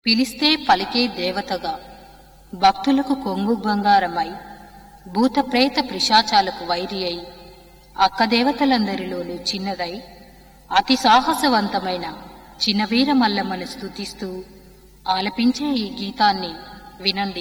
పిలిస్తే పలికే దేవతగా, భక్తులకు కొంగు బంగారమై, భూత ప్రేత పిశాచాలకు వైరి అయి, అక్కదేవతలందరిలోనూ చిన్నదై, అతి సాహసవంతమైన చిన్నవీర మల్లమ్మను స్తుతిస్తూ ఆలపించే ఈ గీతాన్ని వినండి.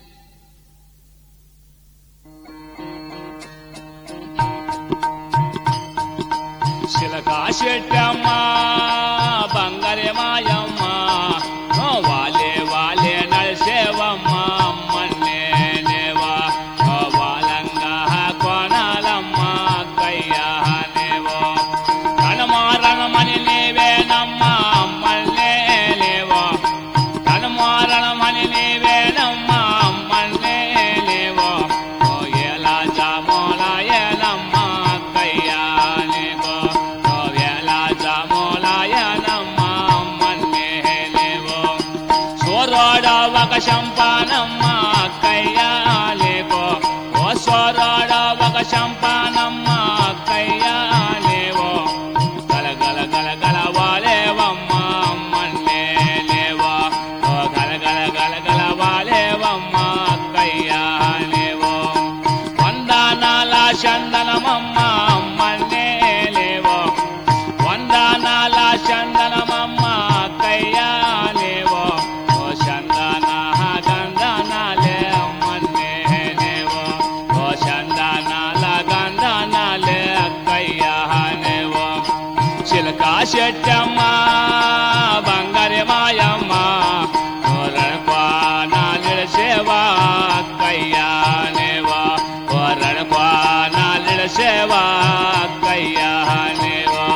శిలకా శెట్టమ్మ బంగారే మాయమ్మ వాలే వాలే నడిసేవమ్మ మన్నేవా వాలంగా కొనాలమ్మ కయ్యానేవో కనుమారణమని నీవేనమ్మ మన్నేవో కనుమారణమని నీవేనమ్మ మన్నేవో ఎలా జామోల ఏలమ్మ కయ్యానేవో ఒక శంపానమ్మ కయ్యాలేవో ఓ స్వరాడ ఒక శంపానమ్మ కయ్యాలేవో గలగల గలగల వాలేవమ్మ మన్నేలేవో ఓ గలగల గలగల వాలేవమ్మ కయ్యాలేవో వందనాల చందనమమ్మ మన్నేలేవో వందనాల చందనమమ్మ కయ్యాలేవో శిలకా శెట్టమ్మ బంగారే మాయమ్మ రణపానాలిడసేవా కయ్యానేవా రణపానాలిడసేవా కయ్యానేవా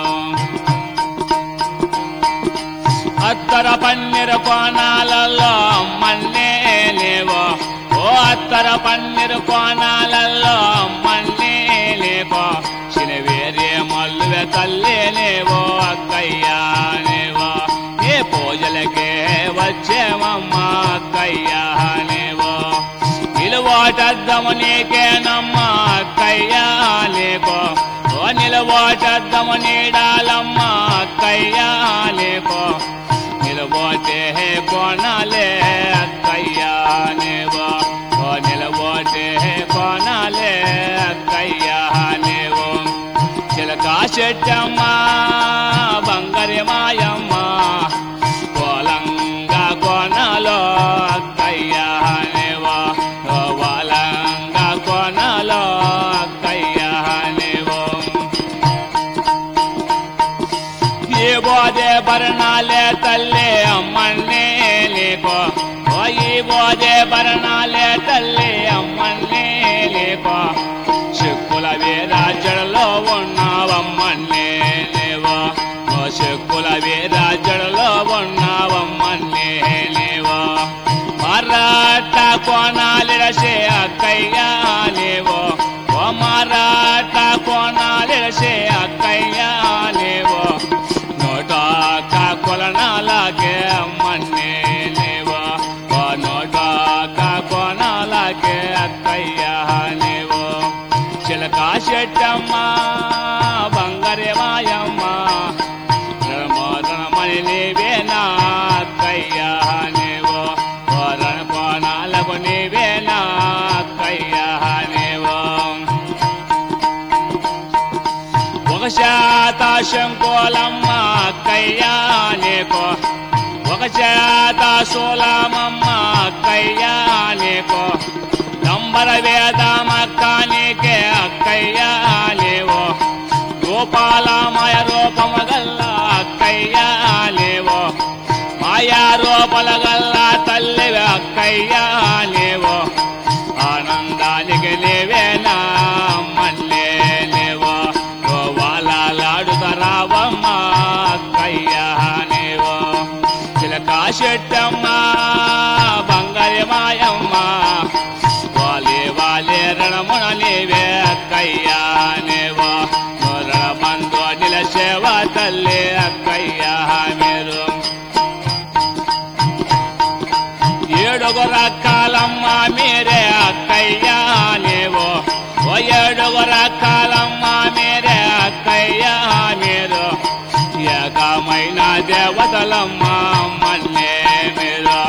అత్తర పన్నీరు కోణాలలో మన్నేలేవో ఓ అత్తర పన్నీరు కోణాలలో మన్నేలేవో చినవేరే మల్లువే తల్లేనేవో అక్కయ్యానేవో ఏ పూజలకే వచ్చేవమ్మ అక్కయ్యానేవో నిలువాటద్దము నీకేనమ్మ అక్కయ్యాలేకో ఓ నిలువాటద్దము నీడాలమ్మ అక్కయ్యాలేకో నిలబోటే కోణాలే అక్కయ్యానేవో ఓ నిలబోటే కోణాలే అక్కయ్యానేవో శిలకా శెట్టమ్మ బంగారే మాయమ్మ కోలంగా కోణాలో అక్కయ్యానేవో ఓ వాలంగా కోణాలో అక్కయ్యానేవో ఏ బోధే భరణాలే తల్లే అమ్మన్నేలేకో ఓ ఈ బోధే భరణాలే తల్లే అమ్మన్నేలేకో చెక్కుల వీరాజడలో ఉన్నావమ్మన్నేలేవో ఓ చెక్కుల వీరాజడలో ఉన్నావమ్మన్నేలేవో మరాఠ కోణాలిడసే అక్కయ్యాలేవో ఓ మరాఠ కోణాలిడసే అక్కయ్యాలేవో నోటాక కొలనాలకే అమ్మన్నేలేవో ఓ నోటాక కొనాలకే అక్కయ్యాలేవో శిలకా శెట్టమ్మ బంగారే మాయమ్మ రణమోరణమని నీవేనా అక్కయ్యానేవో ఓ రణకోణాలకు నీవేనా అక్కయ్యానేవో ఒక శాత శంకోలమ్మ అక్కయ్యానేకో ఒక శాత సోలమమ్మ అక్కయ్యానేకో నంబర వేదమక్కనికే అక్కయ్యాలేవో గోపాలమయ రూపము గల్ల అక్కయ్యాలేవో మాయా రూపల గల్ల తల్లివి అక్కయ్యాలేవో ఆనందానికి లేవేనా మల్లేలేవో ఓ వాలాడుతరావమ్మ అక్కయ్యానేవో శిలకా శెట్టమ్మ బంగారే మాయమ్మ వాలే వాలే రణమున నీవే అక్కయ్యానేవో రణమందు నిలసేవ తల్లి అక్కయ్యా మీరు ఏడుగురు అక్కాలమ్మ మీరే అక్కయ్యానేవో ఓ ఏడుగురు అక్కాలమ్మ మీరే అక్కయ్యా మీరు ఏకమైన దేవతలమ్మ మన్నే మీరు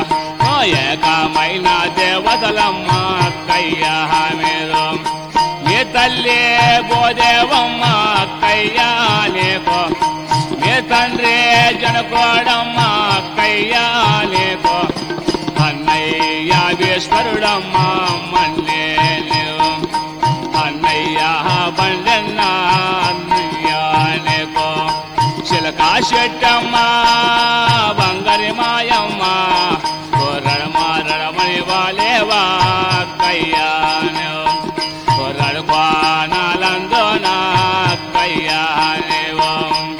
దేవతలమ్మ అక్కయ్యా మీరు మీ తల్లి భూదేవమ్మ అక్కయ్యా నీకు మీ తండ్రి జనకోడమ్మ అక్కయ్యా నీకు అన్నయ్య ఈశ్వరుడమ్మ మన్నే నీవు అన్నయ్య బండన్న అన్నయ్య నీకు చిలకా చెట్టమ్మ బంగారి మాయమ్మ రడమని వాలేవా అక్కయ్యా నీవు రడుకోనాలందోన అక్కయ్యా నీవు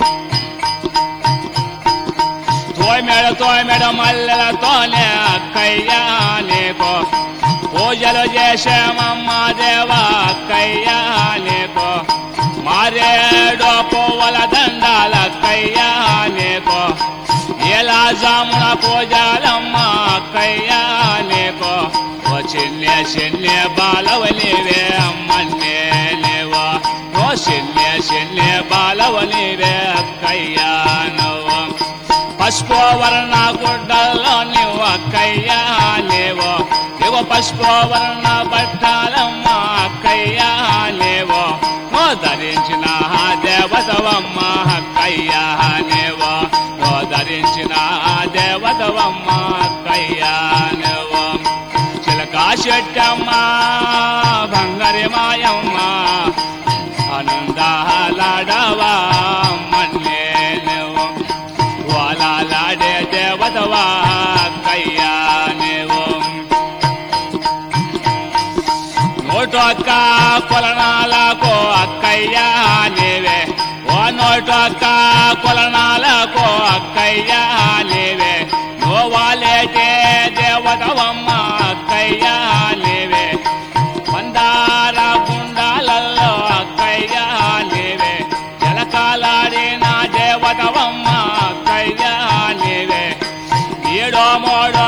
తోమెడ మల్లెలతోనే అక్కయ్యా నీకు పూజలు చేసేమమ్మ దేవా అక్కయ్యా నీకు మారేడు పువ్వుల దండాల అక్కయ్యా నీకు ఎలా జామున పూజలమ్మ అక్కయ్యా నీకు ఓ చిన్నే బాలవలివే అమ్మన్నే లేవో ఓ చిన్నే బాలవలివే అక్కయ్యా నువ్వు పసుపు వర్ణ గుడ్డల్లో నువ్వు అక్కయ్యా లేవో నువ్వు పసుపు వర్ణ బట్టాలమ్మ అక్కయ్యా లేవో ఓ ధరించిన దేవతవమ్మ అక్కయ్యా లేవో ఓ ధరించిన దేవతవమ్మ అక్కయ్యా లేవో చిలకా చెట్టమ్మ బంగారి మాయమ్మ ఆనందాలాడవా మన్నే నువ్వు వాలాడే దేవతవా అక్కయ్యా నువ్వు నోటొక్క కొలనాలకు అక్కయ్యా నీవే ఓ నోటొక్క కొలనాలకు అక్కయ్యా నీవే నోవాలేటే దేవతవమ్మ అక్కయ్యా నీవే మందార గుండాలలో అక్కయ్యా నీవే జలకాలాడిన దేవతవమ్మ అక్కయ్యా నీవే ఏడో మోడో